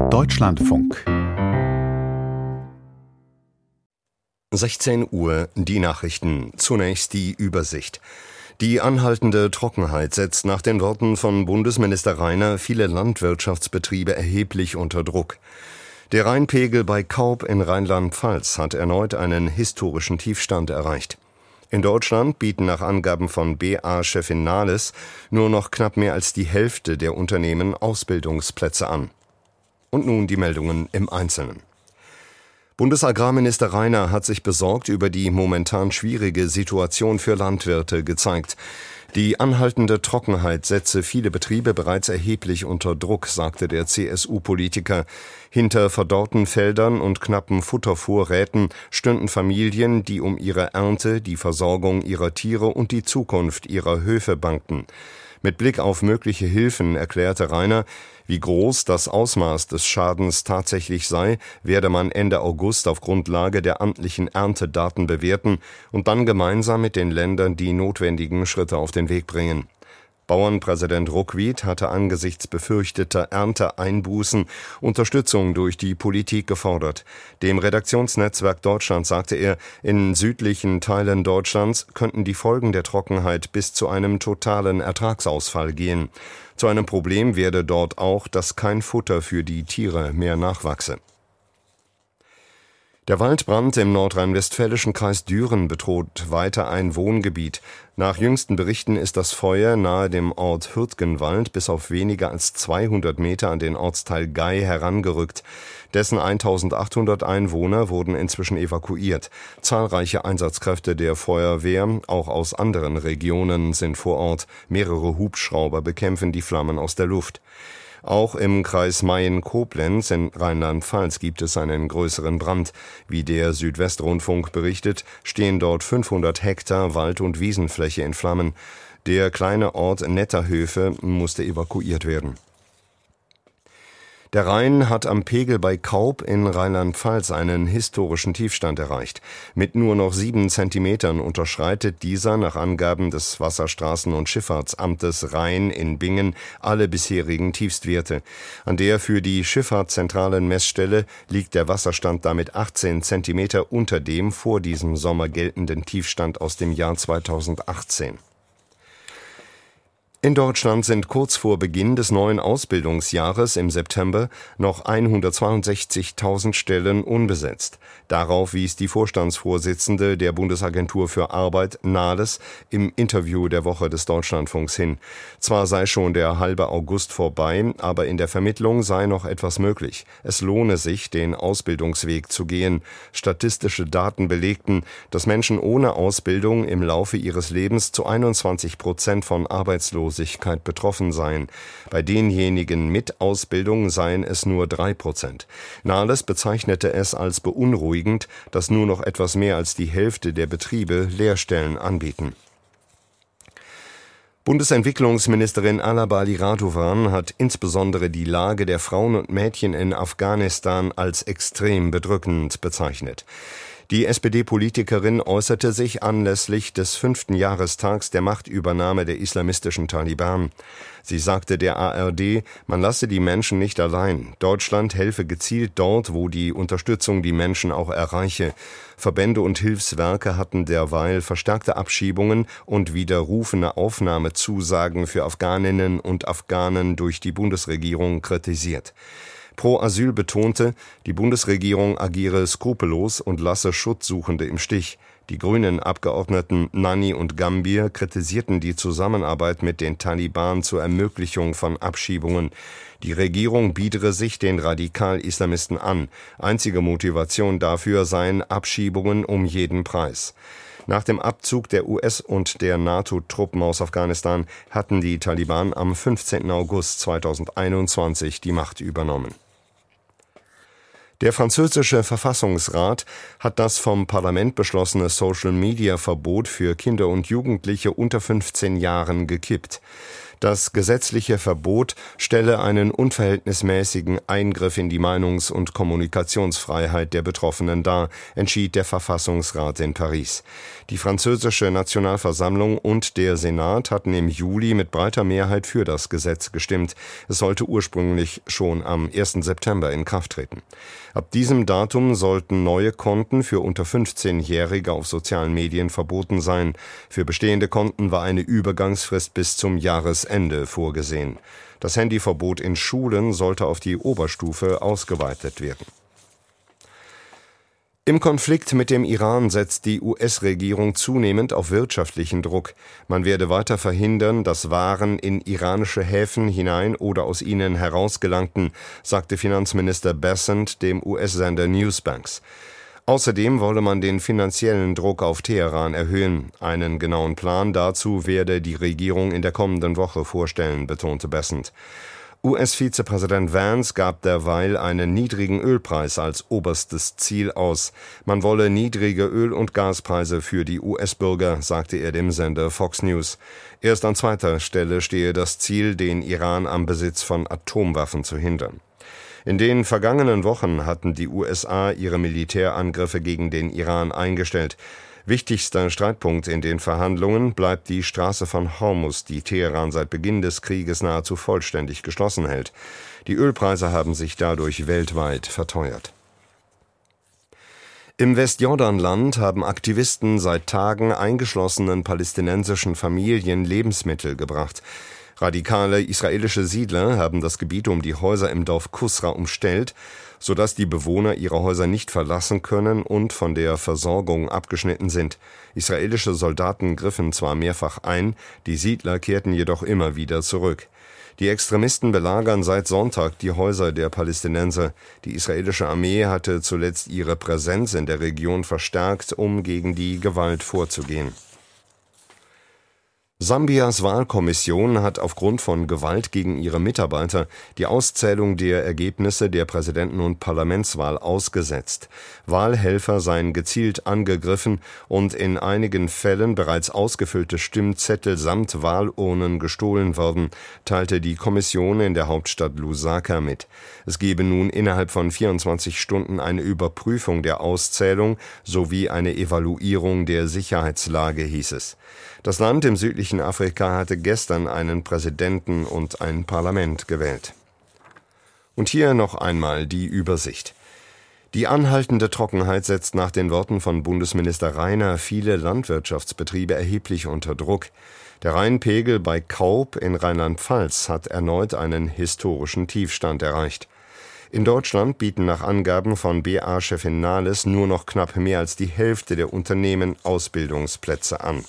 Deutschlandfunk 16 Uhr, die Nachrichten. Zunächst die Übersicht. Die anhaltende Trockenheit setzt nach den Worten von Bundesminister Rainer viele Landwirtschaftsbetriebe erheblich unter Druck. Der Rheinpegel bei Kaub in Rheinland-Pfalz hat erneut einen historischen Tiefstand erreicht. In Deutschland bieten nach Angaben von BA-Chefin Nahles nur noch knapp mehr als die Hälfte der Unternehmen Ausbildungsplätze an. Und nun die Meldungen im Einzelnen. Bundesagrarminister Rainer hat sich besorgt über die momentan schwierige Situation für Landwirte gezeigt. Die anhaltende Trockenheit setze viele Betriebe bereits erheblich unter Druck, sagte der CSU-Politiker. Hinter verdorrten Feldern und knappen Futtervorräten stünden Familien, die um ihre Ernte, die Versorgung ihrer Tiere und die Zukunft ihrer Höfe bangten. Mit Blick auf mögliche Hilfen erklärte Rainer, wie groß das Ausmaß des Schadens tatsächlich sei, werde man Ende August auf Grundlage der amtlichen Erntedaten bewerten und dann gemeinsam mit den Ländern die notwendigen Schritte auf den Weg bringen. Bauernpräsident Ruckwied hatte angesichts befürchteter Ernteeinbußen Unterstützung durch die Politik gefordert. Dem Redaktionsnetzwerk Deutschland sagte er, in südlichen Teilen Deutschlands könnten die Folgen der Trockenheit bis zu einem totalen Ertragsausfall gehen. Zu einem Problem werde dort auch, dass kein Futter für die Tiere mehr nachwachse. Der Waldbrand im nordrhein-westfälischen Kreis Düren bedroht weiter ein Wohngebiet. Nach jüngsten Berichten ist das Feuer nahe dem Ort Hürtgenwald bis auf weniger als 200 Meter an den Ortsteil Gei herangerückt. Dessen 1800 Einwohner wurden inzwischen evakuiert. Zahlreiche Einsatzkräfte der Feuerwehr, auch aus anderen Regionen, sind vor Ort. Mehrere Hubschrauber bekämpfen die Flammen aus der Luft. Auch im Kreis Mayen-Koblenz in Rheinland-Pfalz gibt es einen größeren Brand. Wie der Südwestrundfunk berichtet, stehen dort 500 Hektar Wald- und Wiesenfläche in Flammen. Der kleine Ort Netterhöfe musste evakuiert werden. Der Rhein hat am Pegel bei Kaub in Rheinland-Pfalz einen historischen Tiefstand erreicht. Mit nur noch 7 Zentimetern unterschreitet dieser nach Angaben des Wasserstraßen- und Schifffahrtsamtes Rhein in Bingen alle bisherigen Tiefstwerte. An der für die schifffahrtszentralen Messstelle liegt der Wasserstand damit 18 Zentimeter unter dem vor diesem Sommer geltenden Tiefstand aus dem Jahr 2018. In Deutschland sind kurz vor Beginn des neuen Ausbildungsjahres im September noch 162.000 Stellen unbesetzt. Darauf wies die Vorstandsvorsitzende der Bundesagentur für Arbeit, Nahles, im Interview der Woche des Deutschlandfunks hin. Zwar sei schon der halbe August vorbei, aber in der Vermittlung sei noch etwas möglich. Es lohne sich, den Ausbildungsweg zu gehen. Statistische Daten belegten, dass Menschen ohne Ausbildung im Laufe ihres Lebens zu 21% von Arbeitslosigkeit betroffen seien. Bei denjenigen mit Ausbildung seien es nur 3%. Nahles bezeichnete es als beunruhigend, dass nur noch etwas mehr als die Hälfte der Betriebe Lehrstellen anbieten. Bundesentwicklungsministerin Alabali Radovan hat insbesondere die Lage der Frauen und Mädchen in Afghanistan als extrem bedrückend bezeichnet. Die SPD-Politikerin äußerte sich anlässlich des 5. Jahrestags der Machtübernahme der islamistischen Taliban. Sie sagte der ARD, man lasse die Menschen nicht allein. Deutschland helfe gezielt dort, wo die Unterstützung die Menschen auch erreiche. Verbände und Hilfswerke hatten derweil verstärkte Abschiebungen und widerrufene Aufnahmezusagen für Afghaninnen und Afghanen durch die Bundesregierung kritisiert. Pro Asyl betonte, die Bundesregierung agiere skrupellos und lasse Schutzsuchende im Stich. Die Grünen-Abgeordneten Nanni und Gambier kritisierten die Zusammenarbeit mit den Taliban zur Ermöglichung von Abschiebungen. Die Regierung biedere sich den Radikal-Islamisten an. Einzige Motivation dafür seien Abschiebungen um jeden Preis. Nach dem Abzug der US- und der NATO-Truppen aus Afghanistan hatten die Taliban am 15. August 2021 die Macht übernommen. Der französische Verfassungsrat hat das vom Parlament beschlossene Social-Media-Verbot für Kinder und Jugendliche unter 15 Jahren gekippt. Das gesetzliche Verbot stelle einen unverhältnismäßigen Eingriff in die Meinungs- und Kommunikationsfreiheit der Betroffenen dar, entschied der Verfassungsrat in Paris. Die französische Nationalversammlung und der Senat hatten im Juli mit breiter Mehrheit für das Gesetz gestimmt. Es sollte ursprünglich schon am 1. September in Kraft treten. Ab diesem Datum sollten neue Konten für unter 15-Jährige auf sozialen Medien verboten sein. Für bestehende Konten war eine Übergangsfrist bis zum Jahresende vorgesehen. Das Handyverbot in Schulen sollte auf die Oberstufe ausgeweitet werden. Im Konflikt mit dem Iran setzt die US-Regierung zunehmend auf wirtschaftlichen Druck. Man werde weiter verhindern, dass Waren in iranische Häfen hinein oder aus ihnen herausgelangten, sagte Finanzminister Bessent dem US-Sender Newsbanks. Außerdem wolle man den finanziellen Druck auf Teheran erhöhen. Einen genauen Plan dazu werde die Regierung in der kommenden Woche vorstellen, betonte Bessent. US-Vizepräsident Vance gab derweil einen niedrigen Ölpreis als oberstes Ziel aus. Man wolle niedrige Öl- und Gaspreise für die US-Bürger, sagte er dem Sender Fox News. Erst an zweiter Stelle stehe das Ziel, den Iran am Besitz von Atomwaffen zu hindern. In den vergangenen Wochen hatten die USA ihre Militärangriffe gegen den Iran eingestellt. Wichtigster Streitpunkt in den Verhandlungen bleibt die Straße von Hormuz, die Teheran seit Beginn des Krieges nahezu vollständig geschlossen hält. Die Ölpreise haben sich dadurch weltweit verteuert. Im Westjordanland haben Aktivisten seit Tagen eingeschlossenen palästinensischen Familien Lebensmittel gebracht. Radikale israelische Siedler haben das Gebiet um die Häuser im Dorf Kusra umstellt, sodass die Bewohner ihre Häuser nicht verlassen können und von der Versorgung abgeschnitten sind. Israelische Soldaten griffen zwar mehrfach ein, die Siedler kehrten jedoch immer wieder zurück. Die Extremisten belagern seit Sonntag die Häuser der Palästinenser. Die israelische Armee hatte zuletzt ihre Präsenz in der Region verstärkt, um gegen die Gewalt vorzugehen. Sambias Wahlkommission hat aufgrund von Gewalt gegen ihre Mitarbeiter die Auszählung der Ergebnisse der Präsidenten- und Parlamentswahl ausgesetzt. Wahlhelfer seien gezielt angegriffen und in einigen Fällen bereits ausgefüllte Stimmzettel samt Wahlurnen gestohlen worden, teilte die Kommission in der Hauptstadt Lusaka mit. Es gebe nun innerhalb von 24 Stunden eine Überprüfung der Auszählung sowie eine Evaluierung der Sicherheitslage, hieß es. Das Land im südlichen Afrika hatte gestern einen Präsidenten und ein Parlament gewählt. Und hier noch einmal die Übersicht. Die anhaltende Trockenheit setzt nach den Worten von Bundesminister Rainer viele Landwirtschaftsbetriebe erheblich unter Druck. Der Rheinpegel bei Kaup in Rheinland-Pfalz hat erneut einen historischen Tiefstand erreicht. In Deutschland bieten nach Angaben von BA-Chefin Nahles nur noch knapp mehr als die Hälfte der Unternehmen Ausbildungsplätze an.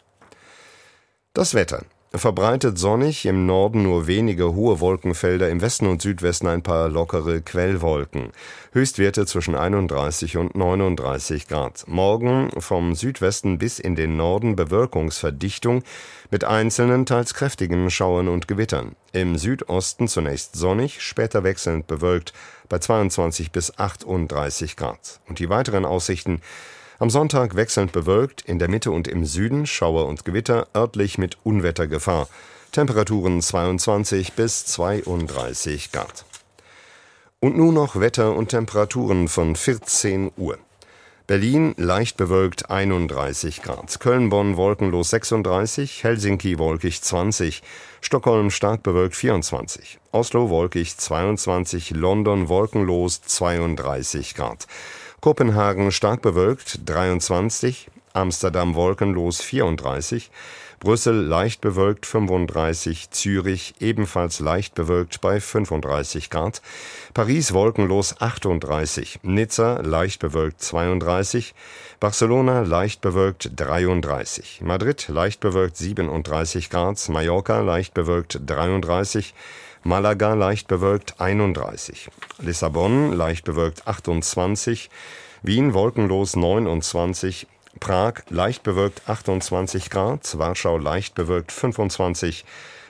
Das Wetter. Verbreitet sonnig, im Norden nur wenige hohe Wolkenfelder, im Westen und Südwesten ein paar lockere Quellwolken. Höchstwerte zwischen 31 und 39 Grad. Morgen vom Südwesten bis in den Norden Bewölkungsverdichtung mit einzelnen, teils kräftigen Schauern und Gewittern. Im Südosten zunächst sonnig, später wechselnd bewölkt bei 22 bis 38 Grad. Und die weiteren Aussichten: am Sonntag wechselnd bewölkt, in der Mitte und im Süden Schauer und Gewitter, örtlich mit Unwettergefahr. Temperaturen 22 bis 32 Grad. Und nun noch Wetter und Temperaturen von 14 Uhr. Berlin leicht bewölkt 31 Grad, Köln-Bonn wolkenlos 36, Helsinki wolkig 20, Stockholm stark bewölkt 24, Oslo wolkig 22, London wolkenlos 32 Grad. Kopenhagen stark bewölkt 23, Amsterdam wolkenlos 34, Brüssel leicht bewölkt 35, Zürich ebenfalls leicht bewölkt bei 35 Grad, Paris wolkenlos 38, Nizza leicht bewölkt 32, Barcelona leicht bewölkt 33, Madrid leicht bewölkt 37 Grad, Mallorca leicht bewölkt 33, Malaga leicht bewölkt 31, Lissabon leicht bewölkt 28, Wien wolkenlos 29, Prag leicht bewölkt 28 Grad, Warschau leicht bewölkt 25,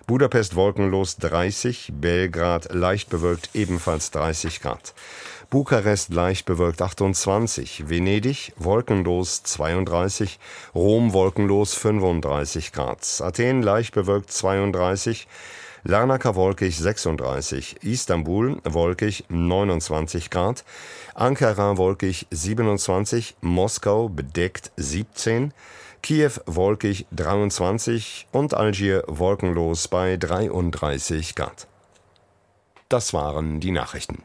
Budapest wolkenlos 30, Belgrad leicht bewölkt ebenfalls 30 Grad. Bukarest leicht bewölkt 28, Venedig wolkenlos 32, Rom wolkenlos 35 Grad, Athen leicht bewölkt 32, Larnaca wolkig 36, Istanbul wolkig 29 Grad, Ankara wolkig 27, Moskau bedeckt 17, Kiew wolkig 23 und Algier wolkenlos bei 33 Grad. Das waren die Nachrichten.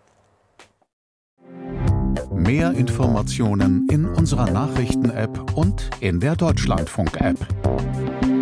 Mehr Informationen in unserer Nachrichten-App und in der Deutschlandfunk-App.